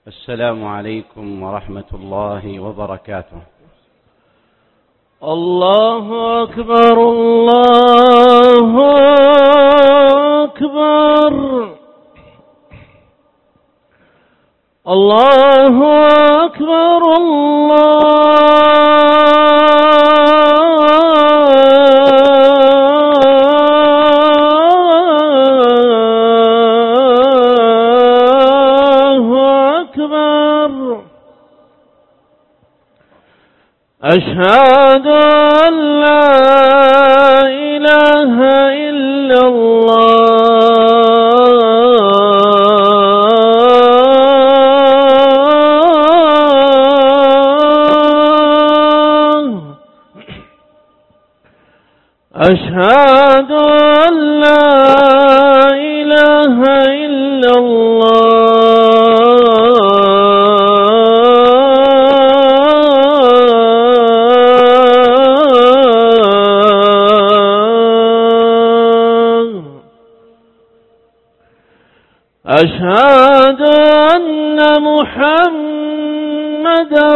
السلام عليكم ورحمة الله وبركاته. الله أكبر الله أكبر الله أكبر أشهد أن لا إله إلا الله أشهد أن لا إله إلا أشهد أن محمدًا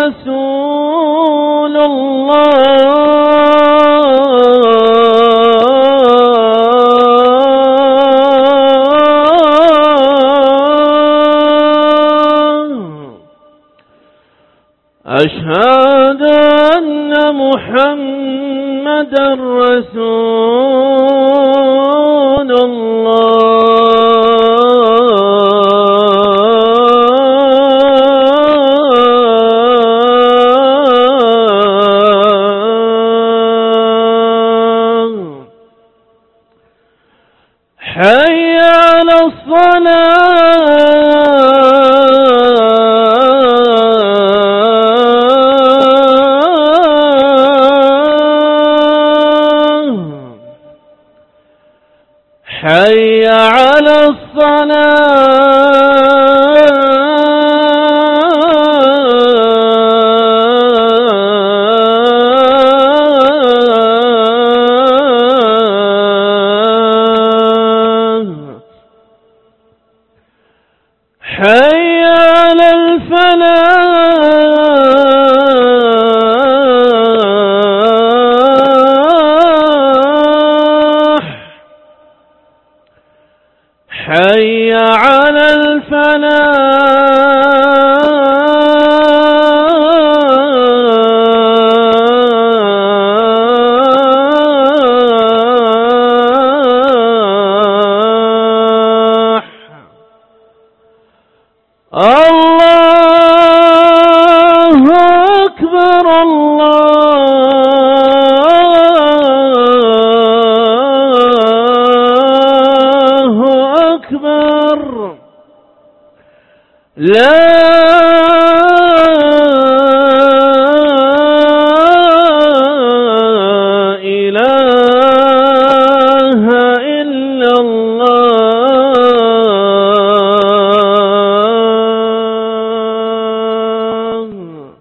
رسول الله أشهد أن محمدًا رسول الله حي على الصلاة حي على حي على الفلاح حي على الله أكبر الله أكبر لا إله إلا الله.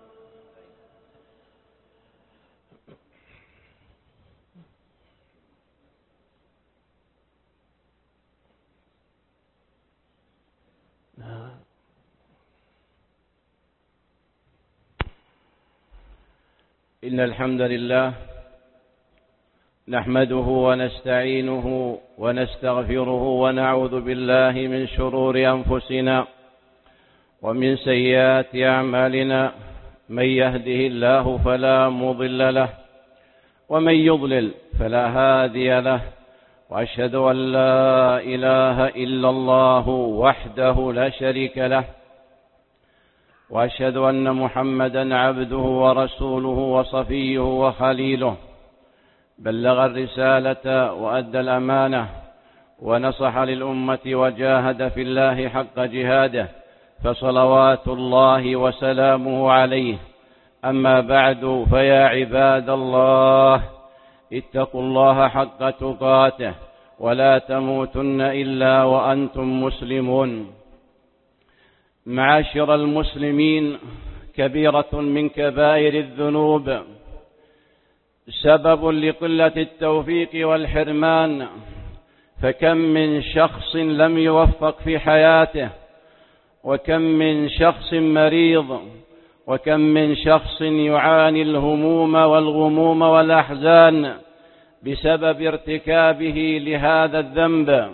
إن الحمد لله نحمده ونستعينه ونستغفره ونعوذ بالله من شرور أنفسنا ومن سيئات أعمالنا، من يهده الله فلا مضل له ومن يضلل فلا هادي له، وأشهد أن لا إله إلا الله وحده لا شريك له، وأشهد أن محمدًا عبده ورسوله وصفيه وخليله، بلغ الرسالة وأدى الأمانة ونصح للأمة وجاهد في الله حق جهاده، فصلوات الله وسلامه عليه. أما بعد، فيا عباد الله، اتقوا الله حق تقاته ولا تموتن إلا وأنتم مسلمون. معاشر المسلمين، كبيرة من كبائر الذنوب سبب لقلة التوفيق والحرمان، فكم من شخص لم يوفق في حياته وكم من شخص مريض، وكم من شخص يعاني الهموم والغموم والأحزان بسبب ارتكابه لهذا الذنب.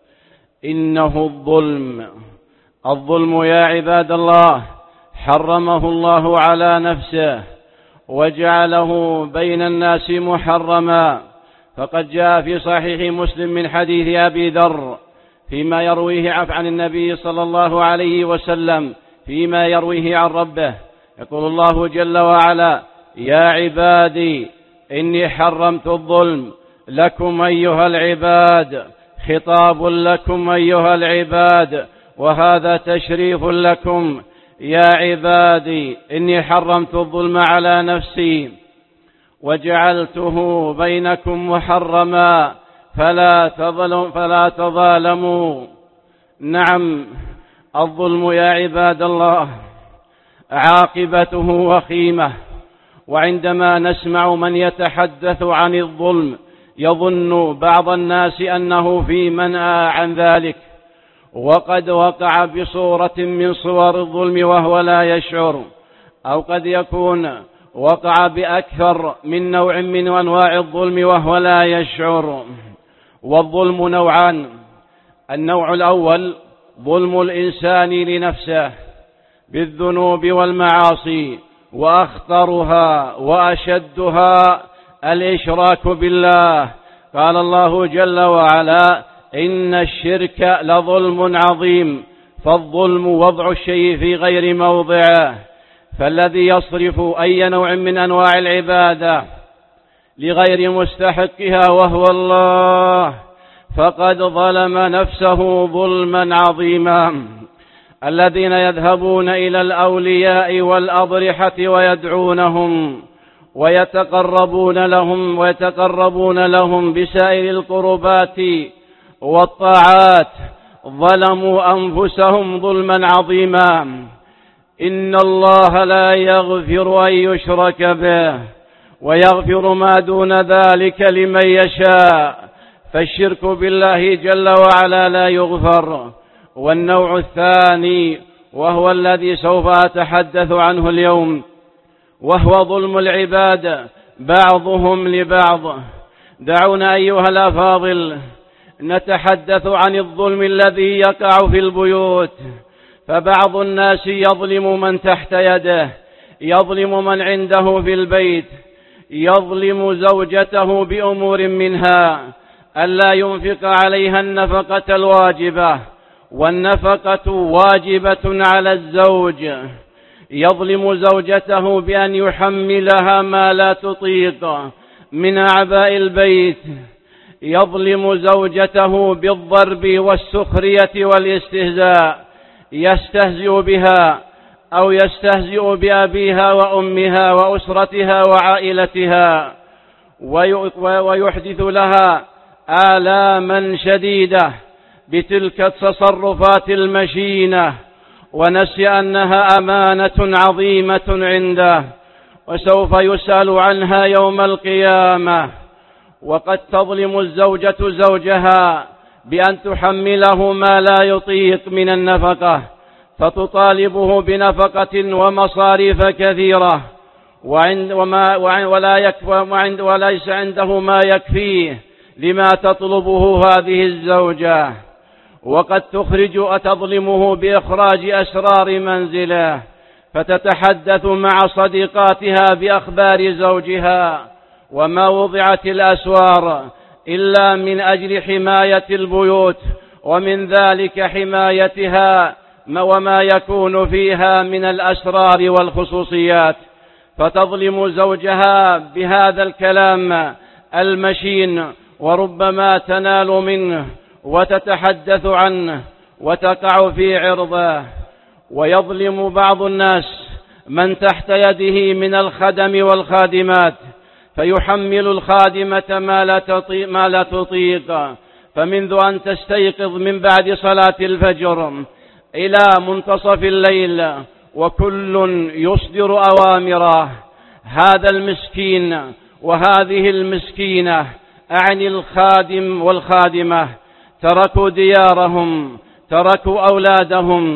إنه الظلم يا عباد الله حرمه الله على نفسه وجعله بين الناس محرما، فقد جاء في صحيح مسلم من حديث أبي ذر فيما يرويه عن النبي صلى الله عليه وسلم فيما يرويه عن ربه، يقول الله جل وعلا: يا عبادي إني حرمت الظلم لكم أيها العباد. خطاب لكم أيها العباد، وهذا تشريف لكم. يا عبادي إني حرمت الظلم على نفسي وجعلته بينكم محرما فلا تظالموا. نعم، الظلم يا عباد الله عاقبته وخيمة، وعندما نسمع من يتحدث عن الظلم يظن بعض الناس أنه في منأى عن ذلك، وقد وقع بصورة من صور الظلم وهو لا يشعر، أو قد يكون وقع بأكثر من نوع من أنواع الظلم وهو لا يشعر. والظلم نوعان: النوع الأول ظلم الإنسان لنفسه بالذنوب والمعاصي، وأخطرها وأشدها الإشراك بالله. قال الله جل وعلا: إن الشرك لظلم عظيم. فالظلم وضع الشيء في غير موضعه، فالذي يصرف أي نوع من أنواع العبادة لغير مستحقها وهو الله فقد ظلم نفسه ظلما عظيما. الذين يذهبون إلى الأولياء والأضرحة ويدعونهم ويتقربون لهم بسائر القربات والطاعات ظلموا أنفسهم ظلما عظيما. إن الله لا يغفر أن يشرك به ويغفر ما دون ذلك لمن يشاء، فالشرك بالله جل وعلا لا يغفر. والنوع الثاني وهو الذي سوف أتحدث عنه اليوم، وهو ظلم العباد بعضهم لبعض. دعونا أيها الأفاضل نتحدث عن الظلم الذي يقع في البيوت، فبعض الناس يظلم من تحت يده، يظلم من عنده في البيت، يظلم زوجته بأمور منها: ألا ينفق عليها النفقة الواجبة، والنفقة واجبة على الزوج. يظلم زوجته بأن يحملها ما لا تطيق من أعباء البيت، يظلم زوجته بالضرب والسخرية والاستهزاء، يستهزئ بها أو يستهزئ بأبيها وأمها وأسرتها وعائلتها، ويحدث لها آلاما شديدة بتلك التصرفات المشينة، ونسي أنها أمانة عظيمة عنده وسوف يسأل عنها يوم القيامة. وقد تظلم الزوجة زوجها بأن تحمله ما لا يطيق من النفقة، فتطالبه بنفقة ومصاريف كثيرة وليس عنده ما يكفيه لما تطلبه هذه الزوجة. وقد تظلمه بإخراج أسرار منزله، فتتحدث مع صديقاتها بأخبار زوجها، وما وضعت الأسوار إلا من أجل حماية البيوت، ومن ذلك حمايتها وما يكون فيها من الأسرار والخصوصيات، فتظلم زوجها بهذا الكلام المشين، وربما تنال منه وتتحدث عنه وتقع في عرضه. ويظلم بعض الناس من تحت يده من الخدم والخادمات، فيحمل الخادمة ما لا تطيق، فمنذ أن تستيقظ من بعد صلاة الفجر إلى منتصف الليل وكل يصدر أوامره. هذا المسكين وهذه المسكينة، أعني الخادم والخادمة، تركوا ديارهم، تركوا أولادهم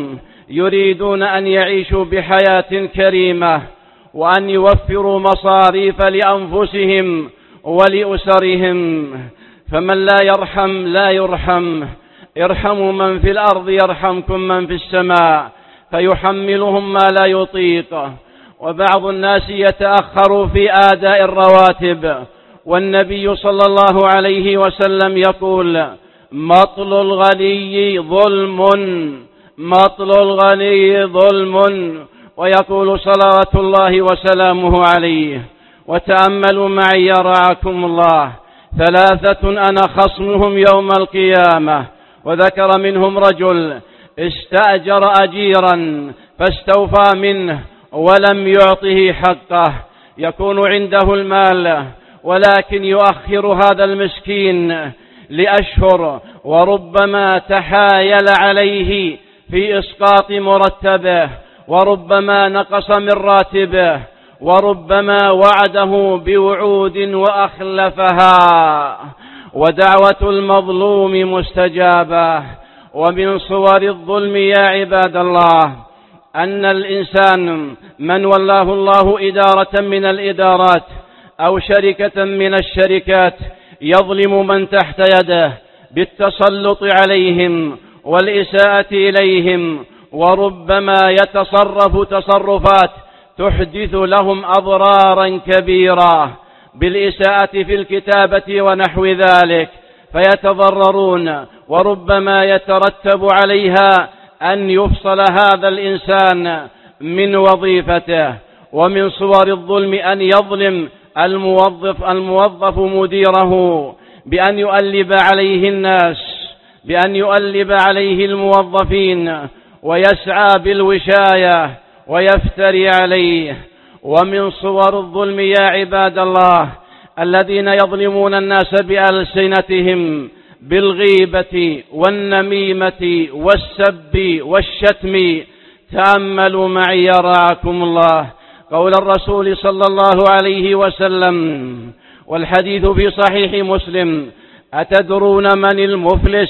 يريدون أن يعيشوا بحياة كريمة وأن يوفروا مصاريف لأنفسهم ولأسرهم، فمن لا يرحم لا يرحم. ارحموا من في الأرض يرحمكم من في السماء، فيحملهم ما لا يطيق. وبعض الناس يتأخر في آداء الرواتب، والنبي صلى الله عليه وسلم يقول: مطل الغني ظلم، مطل الغني ظلم. ويقول صلوات الله وسلامه عليه: وتأملوا معي رعاكم الله: 3 أنا خصمهم يوم القيامة. وذكر منهم رجل استأجر أجيرا فاستوفى منه ولم يعطه حقه، يكون عنده المال ولكن يؤخر هذا المسكين لأشهر، وربما تحايل عليه في إسقاط مرتبه، وربما نقص من راتبه، وربما وعده بوعود وأخلفها. ودعوة المظلوم مستجابة. ومن صور الظلم يا عباد الله أن الإنسان من ولاه الله إدارة من الإدارات أو شركة من الشركات يظلم من تحت يده بالتسلط عليهم والإساءة إليهم، وربما يتصرف تصرفات تحدث لهم أضرارا كبيرة بالإساءة في الكتابة ونحو ذلك، فيتضررون، وربما يترتب عليها أن يفصل هذا الإنسان من وظيفته. ومن صور الظلم أن يظلم الموظف مديره بأن يؤلب عليه الناس، بأن يؤلب عليه الموظفين ويسعى بالوشاية ويفتري عليه. ومن صور الظلم يا عباد الله الذين يظلمون الناس بألسنتهم بالغيبة والنميمة والسب والشتم. تأملوا معي رعاكم الله قول الرسول صلى الله عليه وسلم، والحديث في صحيح مسلم: أتدرون من المفلس؟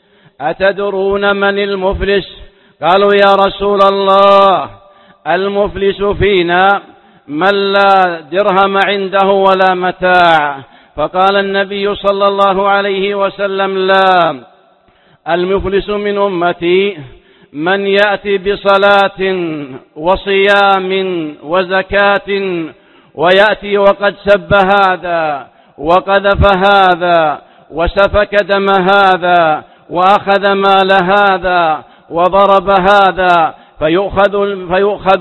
أتدرون من المفلس؟ قالوا: يا رسول الله، المفلس فينا من لا درهم عنده ولا متاع. فقال النبي صلى الله عليه وسلم: لا، المفلس من أمتي من يأتي بصلاة وصيام وزكاة ويأتي وقد سب هذا وقذف هذا وسفك دم هذا وأخذ مال هذا وضرب هذا، فيؤخذ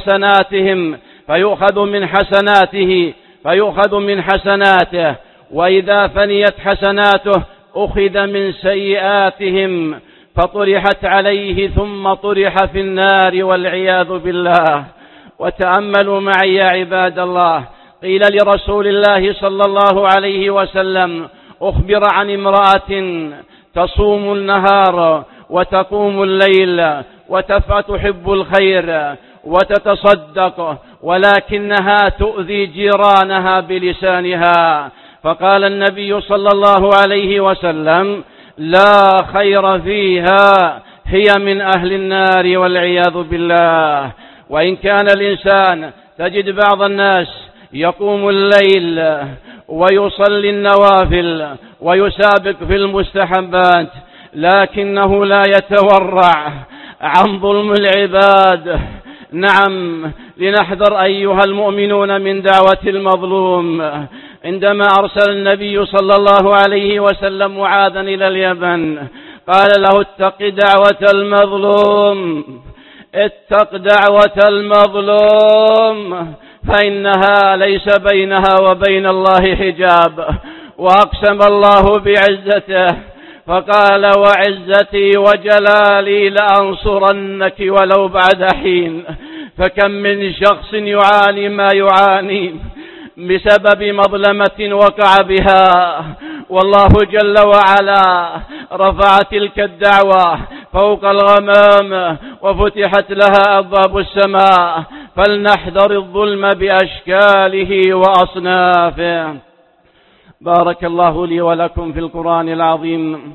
من حسناته، وإذا فنيت حسناته أخذ من سيئاتهم فطرحت عليه ثم طرح في النار والعياذ بالله. وتأملوا معي يا عباد الله، قيل لرسول الله صلى الله عليه وسلم: أخبر عن امرأة تصوم النهار وتقوم الليل وتحب الخير وتتصدق، ولكنها تؤذي جيرانها بلسانها. فقال النبي صلى الله عليه وسلم: لا خير فيها، هي من أهل النار والعياذ بالله. وإن كان الإنسان تجد بعض الناس يقوم الليل ويصلي النوافل ويسابق في المستحبات، لكنه لا يتورع عن ظلم العباد. نعم، لنحذر أيها المؤمنون من دعوة المظلوم. عندما أرسل النبي صلى الله عليه وسلم معاذا إلى اليمن قال له: اتق دعوة المظلوم، اتق دعوة المظلوم، فإنها ليس بينها وبين الله حجاب. وأقسم الله بعزته فقال: وعزتي وجلالي لأنصرنك ولو بعد حين. فكم من شخص يعاني ما يعاني بسبب مظلمة وقع بها، والله جل وعلا رفع تلك الدعوة فوق الغمام وفتحت لها أبواب السماء. فلنحذر الظلم بأشكاله وأصنافه. بارك الله لي ولكم في القرآن العظيم،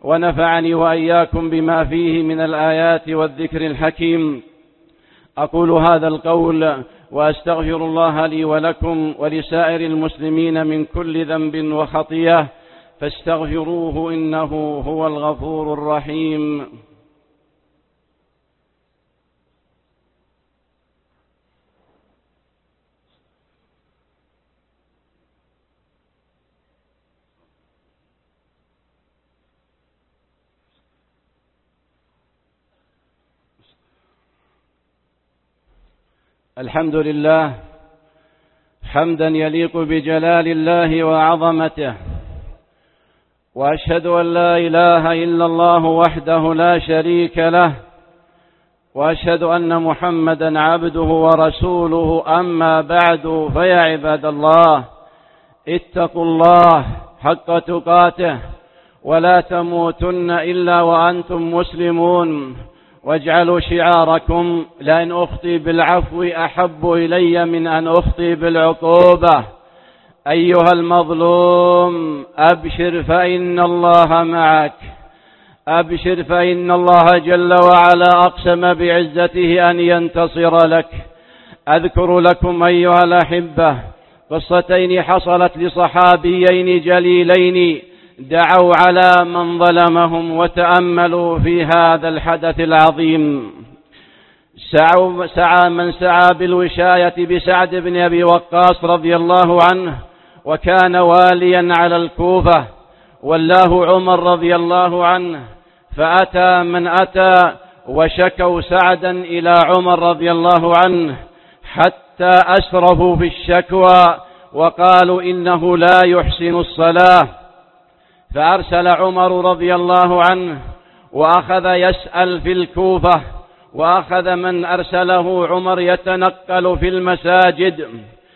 ونفعني وإياكم بما فيه من الآيات والذكر الحكيم. أقول هذا القول وأستغفر الله لي ولكم ولسائر المسلمين من كل ذنب وخطيئة، فاستغفروه إنه هو الغفور الرحيم. الحمد لله حمدا يليق بجلال الله وعظمته، وأشهد أن لا إله إلا الله وحده لا شريك له، وأشهد أن محمدا عبده ورسوله. أما بعد، فيا عباد الله، اتقوا الله حق تقاته ولا تموتن إلا وأنتم مسلمون، واجعلوا شعاركم: لأن أخطي بالعفو أحب إلي من أن أخطي بالعقوبة. أيها المظلوم، أبشر فإن الله معك، أبشر فإن الله جل وعلا أقسم بعزته أن ينتصر لك. أذكر لكم أيها الأحبة قصتين حصلت لصحابيين جليلين دعوا على من ظلمهم، وتأملوا في هذا الحدث العظيم. سعى من سعى بالوشاية بسعد بن أبي وقاص رضي الله عنه، وكان واليا على الكوفة، والله عمر رضي الله عنه، فأتى من أتى وشكوا سعدا إلى عمر رضي الله عنه، حتى أسرفوا في الشكوى وقالوا إنه لا يحسن الصلاة. فأرسل عمر رضي الله عنه وأخذ يسأل في الكوفة، وأخذ من أرسله عمر يتنقل في المساجد،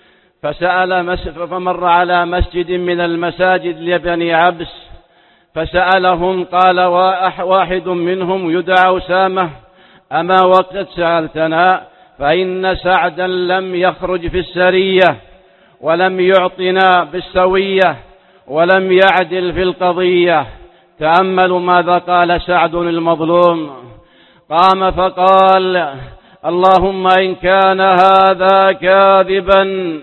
فمر على مسجد من المساجد لبني عبس فسألهم، قال واحد منهم يدعى أسامة: أما وقد سألتنا؟ فإن سعدا لم يخرج في السرية، ولم يعطنا بالسوية، ولم يعدل في القضية. تأملوا ماذا قال سعد المظلوم. قام فقال: اللهم إن كان هذا كاذبا،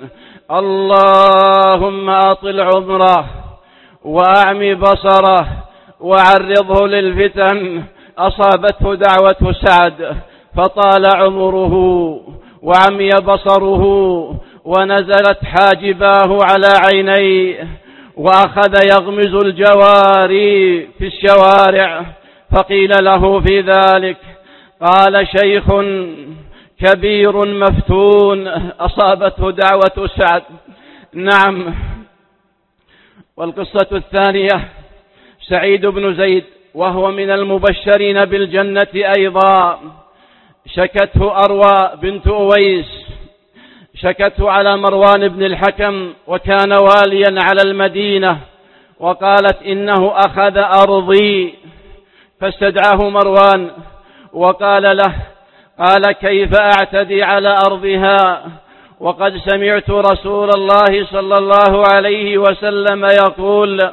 اللهم أطل عمره وأعمي بصره وعرضه للفتن. أصابته دعوة سعد فطال عمره وعمي بصره، ونزلت حاجباه على عينيه، وأخذ يغمز الجواري في الشوارع. فقيل له في ذلك، قال: شيخ كبير مفتون أصابته دعوة سعد. نعم. والقصة الثانية: سعيد بن زيد وهو من المبشرين بالجنة أيضا، شكته أروى بنت أويس، شكته على مروان بن الحكم، وكان واليا على المدينة، وقالت: إنه أخذ أرضي. فاستدعاه مروان وقال له: قال: كيف أعتدي على أرضها وقد سمعت رسول الله صلى الله عليه وسلم يقول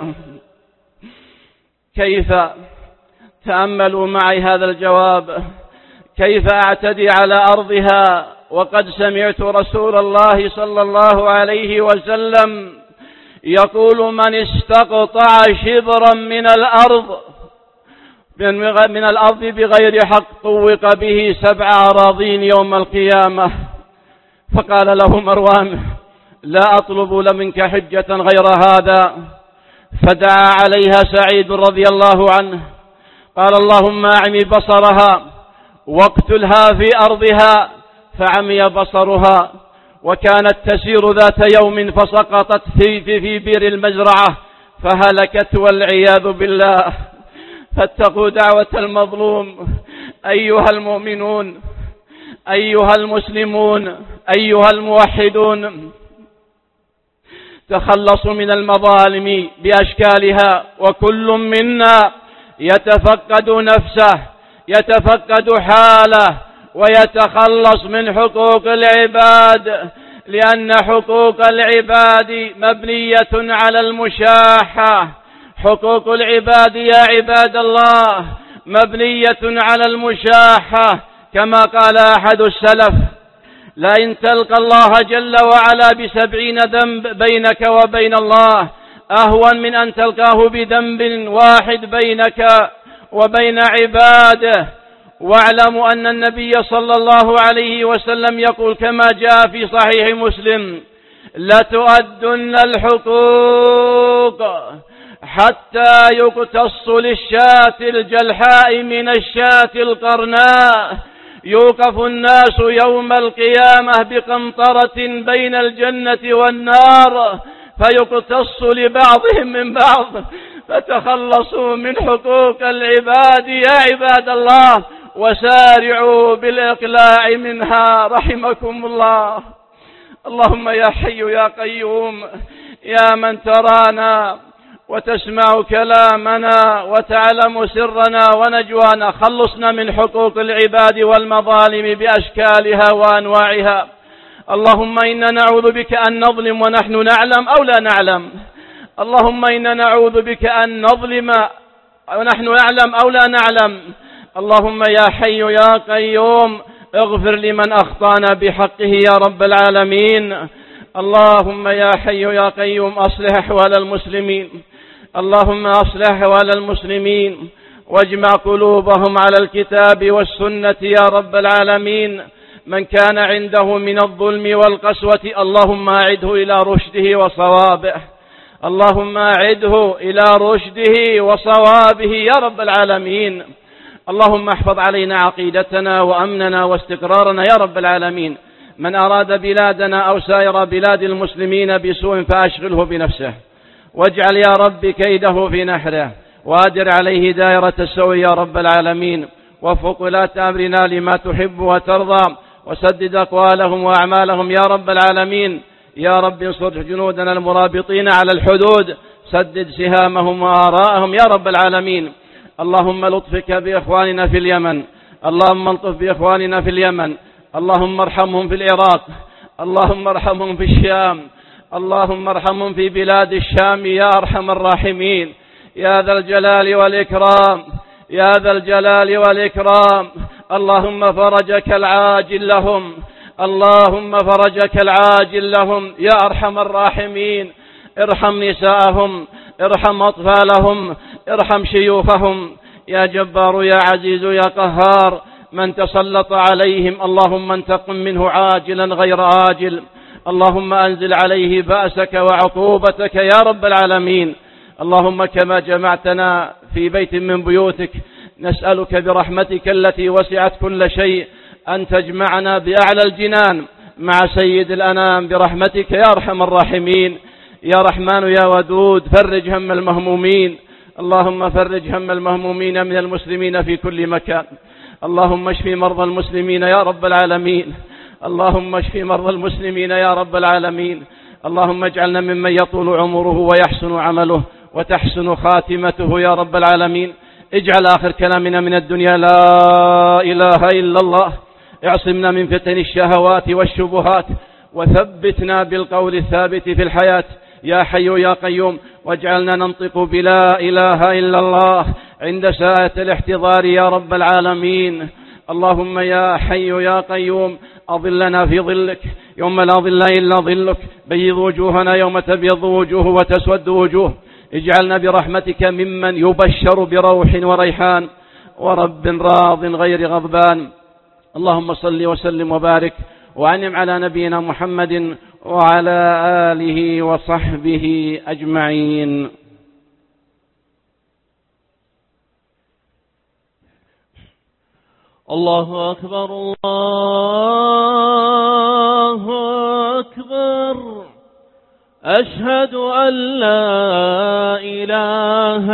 كيف؟ تأملوا معي هذا الجواب: كيف أعتدي على أرضها وقد سمعت رسول الله صلى الله عليه وسلم يقول: من استقطع شبرا من الأرض بغير حق طوق به 7 أراضين يوم القيامة. فقال له مروان: لا أطلب منك حجة غير هذا. فدعا عليها سعيد رضي الله عنه، قال: اللهم أعمي بصرها واقتلها في أرضها. فعمي بصرها، وكانت تسير ذات يوم فسقطت في بئر المزرعة فهلكت والعياذ بالله. فاتقوا دعوة المظلوم أيها المؤمنون، أيها المسلمون، أيها الموحدون. تخلصوا من المظالم بأشكالها، وكل منا يتفقد نفسه، يتفقد حاله، ويتخلص من حقوق العباد، لأن حقوق العباد مبنية على المشاحة. حقوق العباد يا عباد الله مبنية على المشاحة، كما قال أحد السلف: لئن تلقى الله جل وعلا ب70 ذنب بينك وبين الله أهون من أن تلقاه بذنب واحد بينك وبين عباده. واعلموا أن النبي صلى الله عليه وسلم يقول كما جاء في صحيح مسلم: لتؤدن الحقوق حتى يقتص للشاة الجلحاء من الشاة القرناء. يوقف الناس يوم القيامة بقنطرة بين الجنة والنار فيقتص لبعضهم من بعض، فتخلصوا من حقوق العباد يا عباد الله وسارعوا بالإقلاع منها رحمكم الله. اللهم يا حي يا قيوم يا من ترانا وتسمع كلامنا وتعلم سرنا ونجوانا، خلصنا من حقوق العباد والمظالم بأشكالها وأنواعها. اللهم إنا نعوذ بك أن نظلم ونحن نعلم أو لا نعلم. اللهم إنا نعوذ بك أن نظلم ونحن نعلم أو لا نعلم. اللهم يا حي يا قيوم اغفر لمن أخطأنا بحقه يا رب العالمين. اللهم يا حي يا قيوم أصلح أحوال المسلمين. اللهم أصلح أحوال المسلمين واجمع قلوبهم على الكتاب والسنة يا رب العالمين. من كان عنده من الظلم والقسوة اللهم أعده إلى رشده وصوابه. اللهم أعده إلى رشده وصوابه يا رب العالمين. اللهم احفظ علينا عقيدتنا وأمننا واستقرارنا يا رب العالمين. من أراد بلادنا أو سائر بلاد المسلمين بسوء فأشغله بنفسه، واجعل يا رب كيده في نحره، وأدر عليه دائرة السوء يا رب العالمين. وفق ولاة أمرنا لما تحب وترضى، وسدد أقوالهم وأعمالهم يا رب العالمين. يا رب انصر جنودنا المرابطين على الحدود، سدد سهامهم وآراءهم يا رب العالمين. اللهم لطفك بإخواننا في اليمن، اللهم الطف بإخواننا في اليمن، اللهم ارحمهم في العراق، اللهم ارحمهم في الشام، اللهم ارحمهم في بلاد الشام يا أرحم الراحمين يا ذا الجلال والإكرام، يا ذا الجلال والإكرام. اللهم فرجك العاجل لهم، اللهم فرجك العاجل لهم يا أرحم الراحمين. ارحم نساءهم، ارحم أطفالهم، ارحم شيوخهم يا جبار يا عزيز يا قهار. من تسلط عليهم اللهم انتقم منه عاجلا غير آجل. اللهم أنزل عليه بأسك وعقوبتك يا رب العالمين. اللهم كما جمعتنا في بيت من بيوتك نسألك برحمتك التي وسعت كل شيء أن تجمعنا بأعلى الجنان مع سيد الأنام برحمتك يا أرحم الراحمين. يا رحمن يا ودود فرج هم المهمومين. اللهم فرج هم المهمومين من المسلمين في كل مكان. اللهم اشف مرضى المسلمين يا رب العالمين. اللهم اشف مرضى المسلمين يا رب العالمين. اللهم اجعلنا ممن يطول عمره ويحسن عمله وتحسن خاتمته يا رب العالمين. اجعل آخر كلامنا من الدنيا لا إله إلا الله. اعصمنا من فتن الشهوات والشبهات، وثبتنا بالقول الثابت في الحياة يا حي يا قيوم. واجعلنا ننطق بلا إله إلا الله عند ساعة الاحتضار يا رب العالمين. اللهم يا حي يا قيوم أظلنا في ظلك يوم لا ظل إلا ظلك. بيض وجوهنا يوم تبيض وجوه وتسود وجوه. اجعلنا برحمتك ممن يبشر بروح وريحان ورب راض غير غضبان. اللهم صل وسلم وبارك وأنعم على نبينا محمد وعلى آله وصحبه أجمعين. الله أكبر الله أكبر. أشهد أن لا إله